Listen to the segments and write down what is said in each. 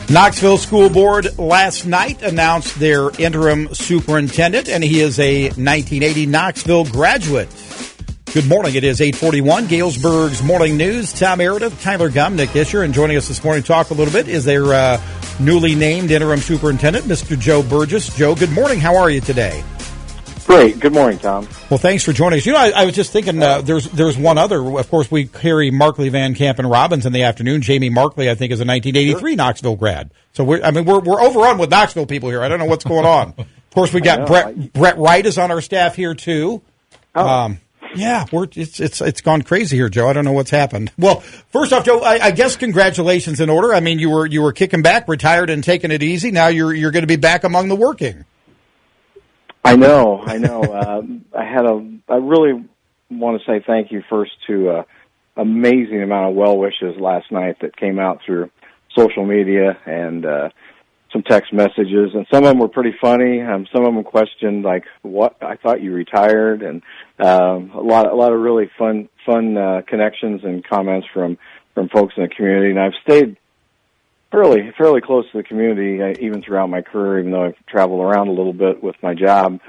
Knoxville School Board last night announced their interim superintendent, and he is a 1980 Knoxville graduate. Good morning. It is 8:41. Galesburg's Morning News. Tom Meredith, Tyler Gum, Nick Isher, and joining us this morning to talk a little bit is their newly named interim superintendent, Mr. Joe Burgess. Joe, good morning. How are you today? Great. Good morning, Tom. Well, thanks for joining us. You know, I was just thinking there's one other. Of course, we carry Markley, Van Camp, and Robbins in the afternoon. Jamie Markley, I think, is a 1983 Knoxville grad. So we're overrun with Knoxville people here. I don't know what's going on. Of course, we got Brett Wright is on our staff here too. Oh. Yeah, it's gone crazy here, Joe. I don't know what's happened. Well, first off, Joe, I guess congratulations in order. I mean, you were kicking back, retired, and taking it easy. Now you're going to be back among the working. I know. I really want to say thank you first to amazing amount of well wishes last night that came out through social media and some text messages, and some of them were pretty funny. Some of them questioned, like, "What? I thought you retired," and a lot of really fun connections and comments from folks in the community. And I've stayed fairly close to the community, even throughout my career, even though I've traveled around a little bit with my job.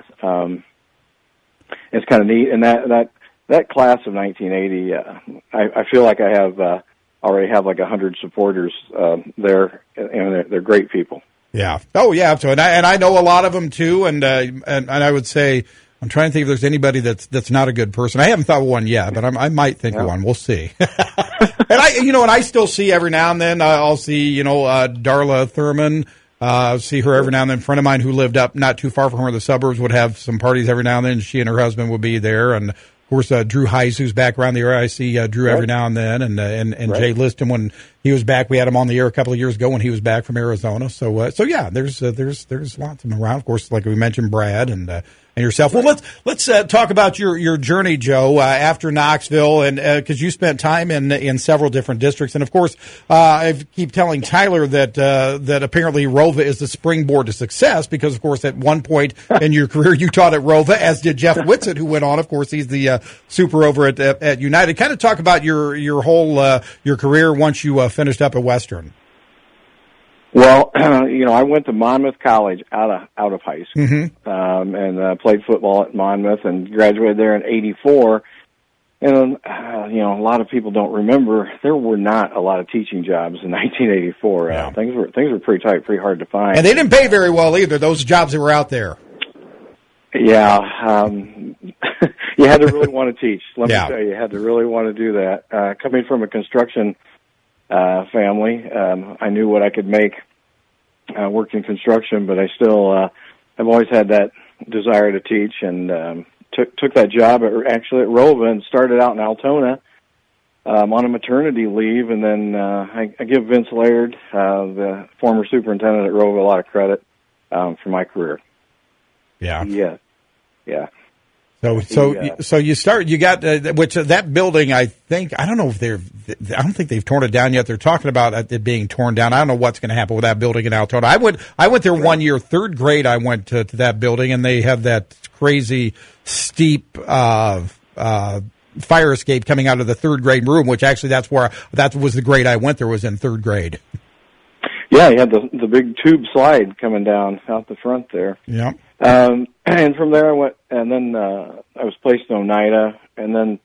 It's kind of neat. And that class of 1980, I feel like I have already have like 100 supporters there, and they're great people. Yeah. Oh, yeah. So, and I know a lot of them too. And I would say, I'm trying to think if there's anybody that's not a good person. I haven't thought of one yet, but I might think of one. We'll see. And I still see every now and then. I'll see, Darla Thurman. See her every now and then. A friend of mine who lived up not too far from her in the suburbs would have some parties every now and then. She and her husband would be there, and of course Drew Heise, who's back around the area. I see Drew every now and then, and right. Jay Liston when he was back. We had him on the air a couple of years ago when he was back from Arizona. So yeah, there's lots of them around. Of course, like we mentioned, Brad and yourself. Well, let's talk about your journey, Joe, after Knoxville, and because you spent time in several different districts, and of course, I keep telling Tyler that apparently Rova is the springboard to success, because of course at one point in your career you taught at Rova, as did Jeff Whitsitt, who went on. Of course, he's the super over at United. Kind of talk about your whole your career once you finished up at Western. Well, I went to Monmouth College out of high school, and played football at Monmouth and graduated there in '84. And a lot of people don't remember there were not a lot of teaching jobs in 1984. Yeah. Things were pretty tight, pretty hard to find, and they didn't pay very well either. Those jobs that were out there. Yeah, you had to really want to teach. Let me tell you had to really want to do that. Coming from a construction family, I knew what I could make working construction, but I still I've always had that desire to teach, and took that job actually at Rova, and started out in Altona on a maternity leave, and then I give Vince Laird, the former superintendent at Rova, a lot of credit for my career. Yeah. Yeah. So you got which that building, I don't know if I don't think they've torn it down yet. They're talking about it being torn down. I don't know what's going to happen with that building in Altona. I went there one year, third grade. I went to that building, and they have that crazy steep fire escape coming out of the third grade room, which actually that was the grade I went there, was in third grade. Yeah, you had the big tube slide coming down out the front there. Yeah. And from there I went, and then I was placed in Oneida, and then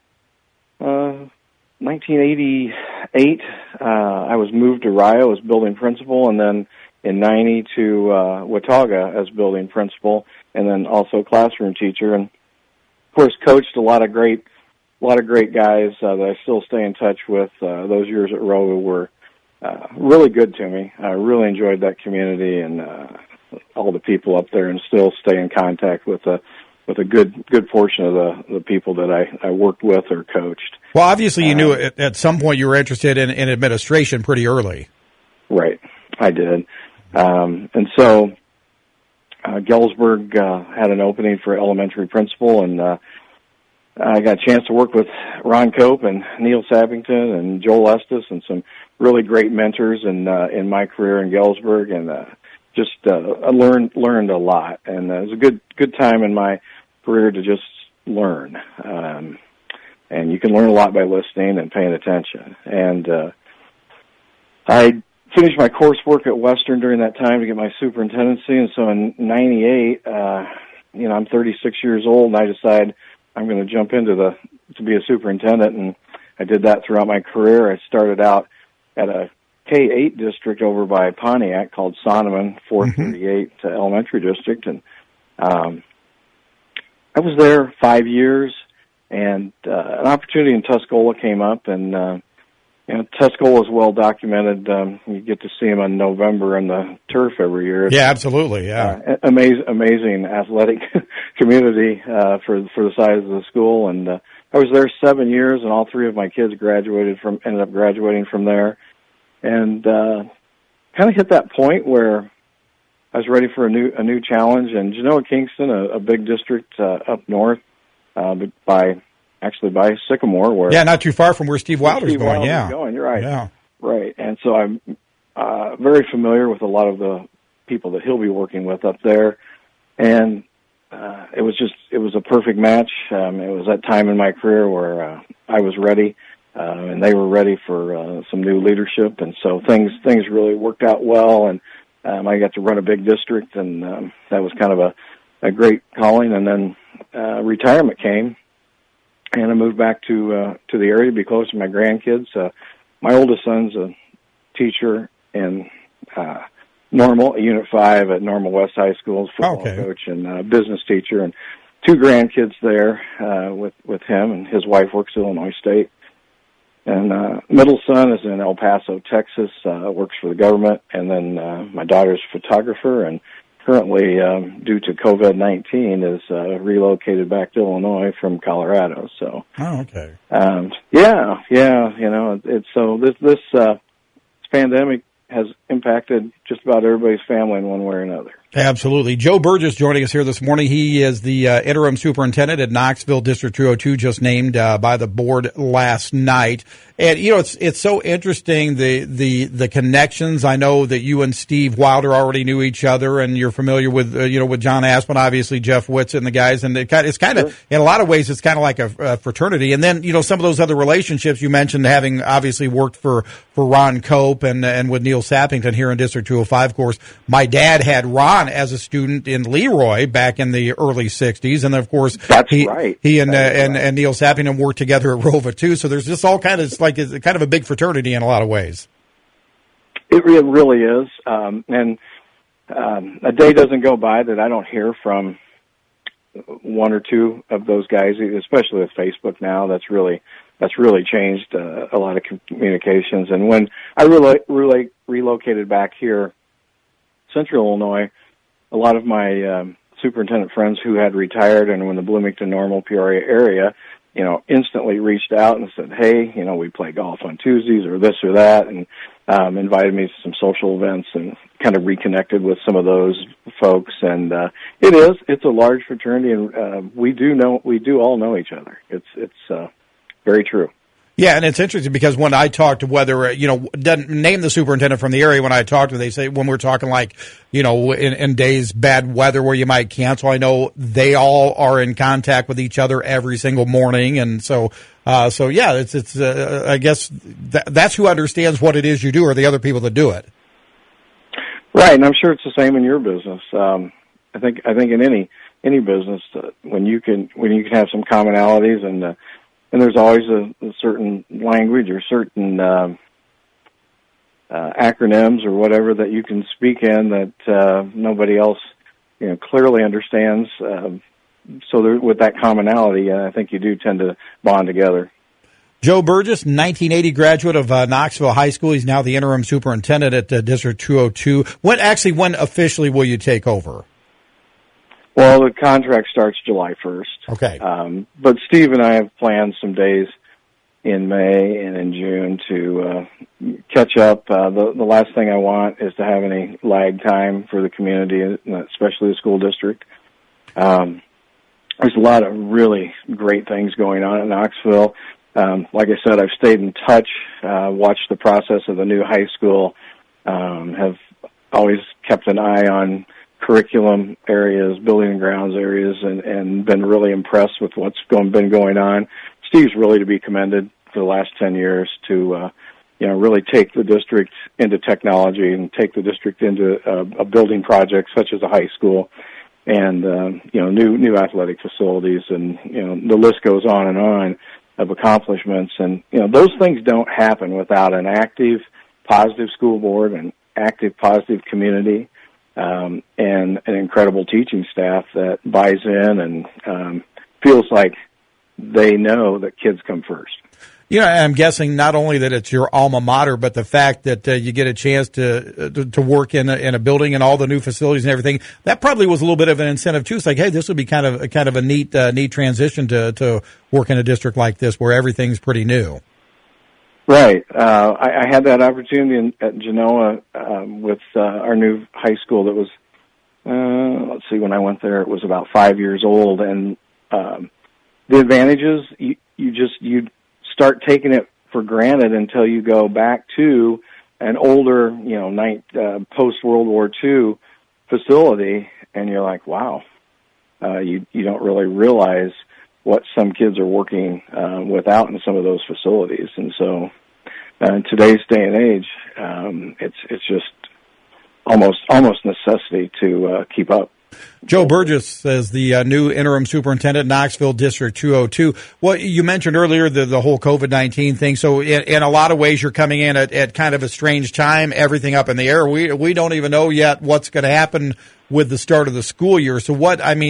1988 I was moved to Rio as building principal, and then in '90 to Watauga as building principal, and then also classroom teacher, and of course coached a lot of great guys that I still stay in touch with. Those years at Rova were really good to me. I really enjoyed that community and all the people up there, and still stay in contact with a good portion of the people that I worked with or coached. Well, obviously you knew at some point you were interested in administration pretty early. Right, I did. And so Galesburg had an opening for elementary principal, and I got a chance to work with Ron Cope and Neil Sappington and Joel Estes, and some really great mentors in my career in Galesburg, and I learned a lot, and it was a good time in my career to just learn. And you can learn a lot by listening and paying attention. And I finished my coursework at Western during that time to get my superintendency, and so in '98, I'm 36 years old, and I decide I'm going to jump into to be a superintendent, and I did that throughout my career. I started out at a K-8 district over by Pontiac called Sonneman 438 Elementary District, and I was there 5 years, and an opportunity in Tuscola came up, and Tuscola is well documented. You get to see them in November on the turf every year. Yeah, absolutely. Yeah, amazing athletic community for the size of the school. And I was there 7 years, and all three of my kids ended up graduating from there, and kind of hit that point where I was ready for a new challenge. And Genoa Kingston, a big district up north, by Sycamore, where not too far from where Steve Wilder's going. You're right. Yeah, right. And so I'm very familiar with a lot of the people that he'll be working with up there, and it was a perfect match. It was that time in my career where I was ready, and they were ready for some new leadership, and so things really worked out well, and I got to run a big district, and that was kind of a great calling. And then retirement came. And I moved back to the area to be close to my grandkids. My oldest son's a teacher in Unit 5 at Normal West High School, football coach and business teacher, and two grandkids there with him, and his wife works at Illinois State. And middle son is in El Paso, Texas, works for the government, and then my daughter's a photographer, and currently, due to COVID-19, is relocated back to Illinois from Colorado. So, okay. It's so this pandemic has impacted just about everybody's family in one way or another. Absolutely. Joe Burgess joining us here this morning. He is the interim superintendent at Knoxville District 202, just named by the board last night. And it's so interesting the connections. I know that you and Steve Wilder already knew each other, and you're familiar with with John Aspen, obviously Jeff Whitsitt and the guys. And it's kind of in a lot of ways it's kind of like a fraternity. And then some of those other relationships you mentioned, having obviously worked for Ron Cope and with Neil Sappington here in District 205. Of course, my dad had Ron as a student in Leroy back in the early '60s, and of course he and Neil Sappington worked together at Rova too. So there's just all kind of it's kind of a big fraternity in a lot of ways. It really is, and a day doesn't go by that I don't hear from one or two of those guys, especially with Facebook now. That's really changed a lot of communications. And when I relocated back here, Central Illinois, a lot of my superintendent friends who had retired and were in the Bloomington, Normal, Peoria area, instantly reached out and said, hey, we play golf on Tuesdays or this or that, and invited me to some social events and kind of reconnected with some of those folks. And it's a large fraternity, and we do all know each other. It's very true. Yeah, and it's interesting because when I talk to doesn't name the superintendent from the area, when I talk to them, they say when we're talking like, in days bad weather where you might cancel, I know they all are in contact with each other every single morning. And so yeah, it's I guess that's who understands what it is you do, or the other people that do it. Right. And I'm sure it's the same in your business. I think in any business, when you can have some commonalities and there's always a certain language or certain acronyms or whatever that you can speak in that nobody else, clearly understands. So with that commonality, I think you do tend to bond together. Joe Burgess, 1980 graduate of Knoxville High School. He's now the interim superintendent at District 202. When officially will you take over? Well, the contract starts July 1st. Okay. But Steve and I have planned some days in May and in June to catch up. The last thing I want is to have any lag time for the community, especially the school district. There's a lot of really great things going on in Knoxville. Like I said, I've stayed in touch, watched the process of the new high school, have always kept an eye on curriculum areas, building and grounds areas, and been really impressed with what's been going on. Steve's really to be commended for the last 10 years to really take the district into technology and take the district into a building project such as a high school and, new athletic facilities. And, the list goes on of accomplishments. And, those things don't happen without an active, positive school board and active, positive community, and an incredible teaching staff that buys in and feels like they know that kids come first. I'm guessing not only that it's your alma mater, but the fact that you get a chance to work in a building and all the new facilities and everything. That probably was a little bit of an incentive too. It's like, hey, this would be kind of a neat transition to work in a district like this where everything's pretty new. Right. I had that opportunity at Genoa with our new high school that was, when I went there, it was about 5 years old, and the advantages you'd start taking it for granted until you go back to an older, post-World War II facility, and you're like, wow, you don't really realize what some kids are working without in some of those facilities. And so in today's day and age, it's just almost necessity to keep up. Joe Burgess is the new interim superintendent, Knoxville District 202. Well, you mentioned earlier the whole COVID-19 thing. So in a lot of ways, you're coming in at kind of a strange time, everything up in the air. We don't even know yet what's going to happen with the start of the school year. So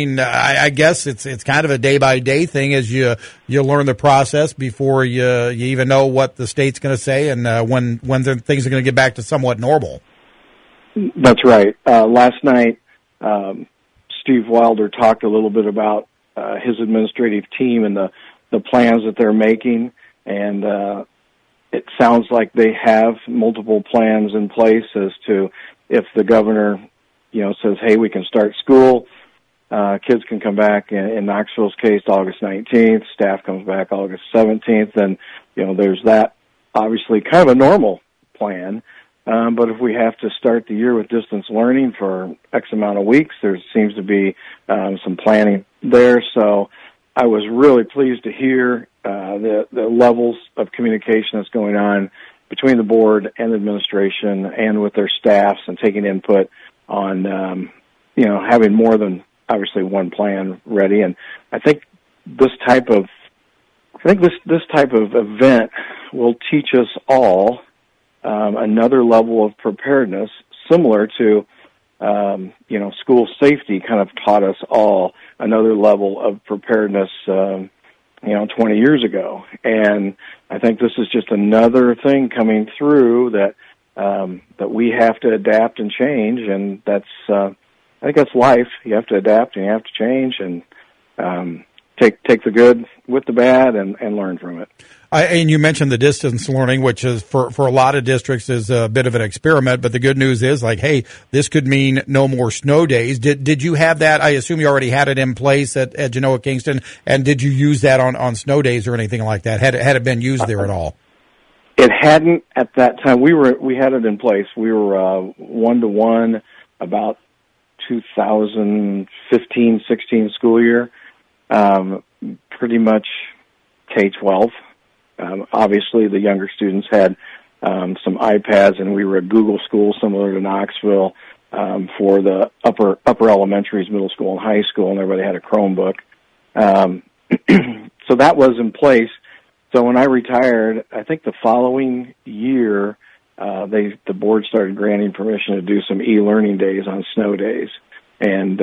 I guess it's kind of a day by day thing as you learn the process before you even know what the state's going to say and when things are going to get back to somewhat normal. That's right. Last night, Steve Wilder talked a little bit about his administrative team and the plans that they're making, and it sounds like they have multiple plans in place as to if the governor, says, hey, we can start school, kids can come back in Knoxville's case August 19th, staff comes back August 17th, and there's that obviously kind of a normal plan. But if we have to start the year with distance learning for X amount of weeks, there seems to be some planning there. So I was really pleased to hear the levels of communication that's going on between the board and administration and with their staffs and taking input on, having more than obviously one plan ready. And I think this type of event will teach us all another level of preparedness, similar to, school safety kind of taught us all another level of preparedness, 20 years ago. And I think this is just another thing coming through that we have to adapt and change. And I think that's life. You have to adapt and you have to change and, take the good with the bad and learn from it. And you mentioned the distance learning, which is for a lot of districts is a bit of an experiment. But the good news is, hey, this could mean no more snow days. Did you have that? I assume you already had it in place at Genoa Kingston. And did you use that on snow days or anything like that? Had it been used there at all? It hadn't at that time. We had it in place. We were 1-to-1 about 2015-16 school year. Pretty much K-12. Obviously, the younger students had some iPads, and we were a Google school similar to Knoxville for the upper elementaries, middle school, and high school, and everybody had a Chromebook. So that was in place. So when I retired, I think the following year, the board started granting permission to do some e-learning days on snow days, and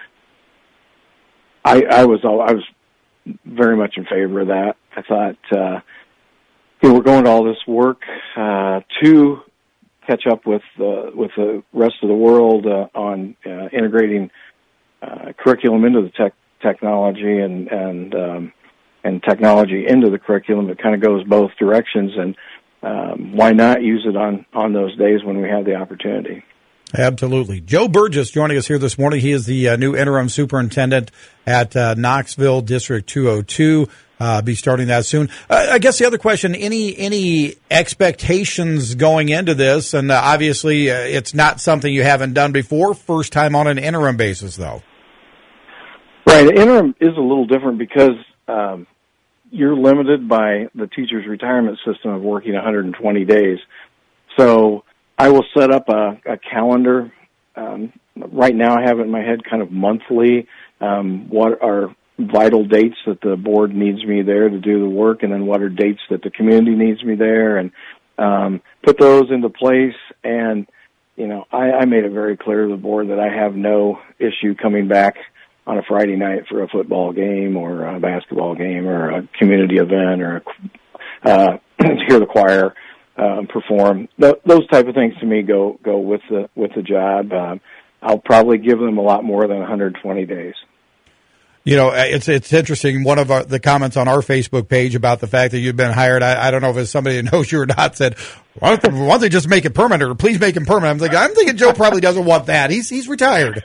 I was very much in favor of that. I thought, we're going to all this work to catch up with the rest of the world on integrating curriculum into the technology and technology into the curriculum. It kind of goes both directions, and why not use it on those days when we have the opportunity? Absolutely. Joe Burgess joining us here this morning. He is the new interim superintendent at Knoxville District 202. Be starting that soon. I guess the other question, any expectations going into this? And obviously it's not something you haven't done before. First time on an interim basis, though. Right. The interim is a little different because you're limited by the teacher's retirement system of working 120 days. So I will set up a calendar. Right now I have it in my head kind of monthly, what are vital dates that the board needs me there to do the work, and then what are dates that the community needs me there, and put those into place. And, I made it very clear to the board that I have no issue coming back on a Friday night for a football game or a basketball game or a community event or to hear the choir perform. Those type of things to me go with the job. I'll probably give them a lot more than 120 days. It's interesting. One of the comments on our Facebook page about the fact that you've been hired, I don't know if it's somebody that knows you or not, said, why don't they just make it permanent, or please make him permanent? I'm thinking Joe probably doesn't want that. He's retired.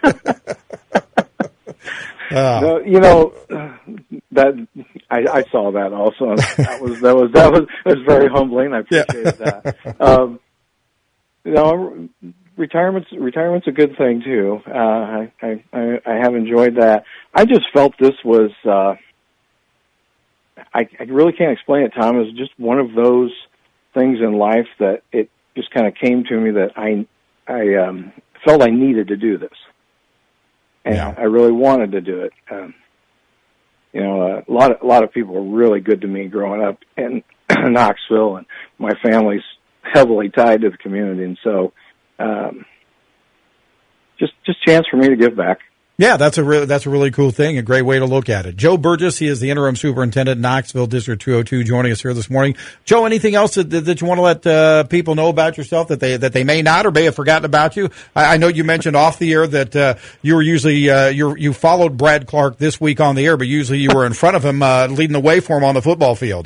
No, that I saw that also. That was very humbling. I appreciate that. Retirement's a good thing too. I have enjoyed that. I just felt this was. I really can't explain it, Tom. It was just one of those things in life that it just kind of came to me that I felt I needed to do this, and I really wanted to do it. A lot of people were really good to me growing up in Knoxville, and my family's heavily tied to the community, and so. Just chance for me to give back. Yeah, that's a really cool thing. A great way to look at it. Joe Burgess, he is the interim superintendent, Knoxville District 202, joining us here this morning. Joe, anything else that you want to let people know about yourself that they may not or may have forgotten about you? I know you mentioned off the air that you were usually you followed Brad Clark this week on the air, but usually you were in front of him leading the way for him on the football field.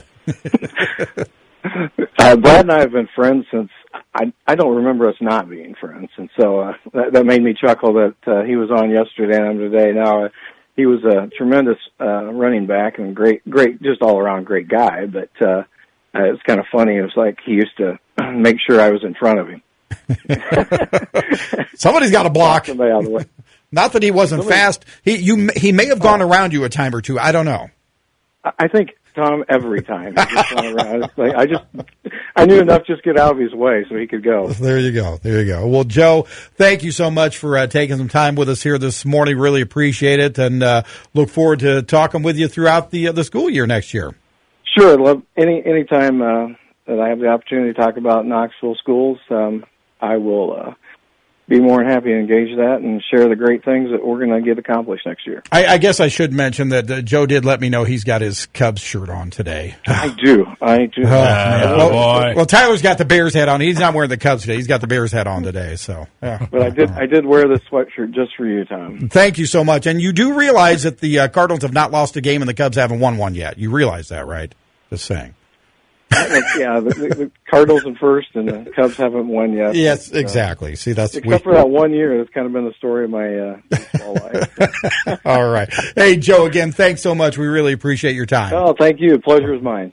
Brad and I have been friends since I don't remember us not being friends, and so that made me chuckle that he was on yesterday and I'm today. Now he was a tremendous running back and great, just all around great guy. But it's kind of funny. It was like he used to make sure I was in front of him. Somebody's got to block. Somebody out of the way. Not that he wasn't fast. He may have gone around you a time or two. I don't know. I think. Tom, every time he just went around. It's like I knew enough just get out of his way so he could go. There you go. Well, Joe, thank you so much for taking some time with us here this morning. Really appreciate it, and look forward to talking with you throughout the school year next year. Sure. Love any time that I have the opportunity to talk about Knoxville schools. I will be more than happy to engage that and share the great things that we're going to get accomplished next year. I guess I should mention that Joe did let me know he's got his Cubs shirt on today. I do. Well, Tyler's got the Bears hat on. He's not wearing the Cubs today. He's got the Bears hat on today. So, yeah. But I did wear this sweatshirt just for you, Tom. Thank you so much. And you do realize that the Cardinals have not lost a game and the Cubs haven't won one yet. You realize that, right? Just saying. Yeah, the Cardinals in first, and the Cubs haven't won yet. Yes, exactly. See, except for that 1 year. That's kind of been the story of my baseball life. All right. Hey, Joe, again, thanks so much. We really appreciate your time. Oh, thank you. The pleasure is mine.